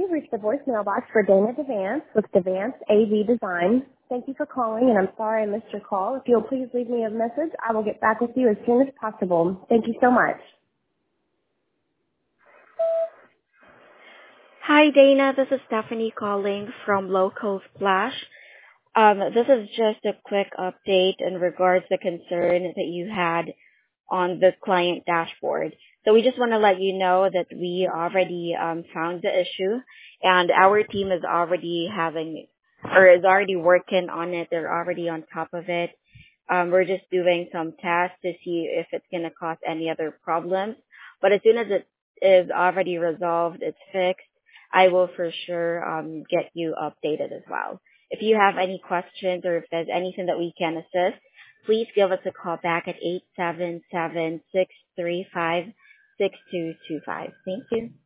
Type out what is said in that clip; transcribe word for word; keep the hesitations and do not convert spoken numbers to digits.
You've reached the voicemail box for Dana Devance with Devance A V Design. Thank you for calling, and I'm sorry I missed your call. If you'll please leave me a message, I will get back with you as soon as possible. Thank you so much. Hi, Dana. This is Stephanie calling from Local Splash. Um, this is just a quick update in regards to concern that you had on the client dashboard. So we just want to let you know that we already um, found the issue, and our team is already having or is already working on it. They're already on top of it. Um, we're just doing some tests to see if it's going to cause any other problems. But as soon as it is already resolved, it's fixed, I will for sure um, get you updated as well. If you have any questions or if there's anything that we can assist, please give us a call back at eight seven seven, six three five, six two two five. Thank you.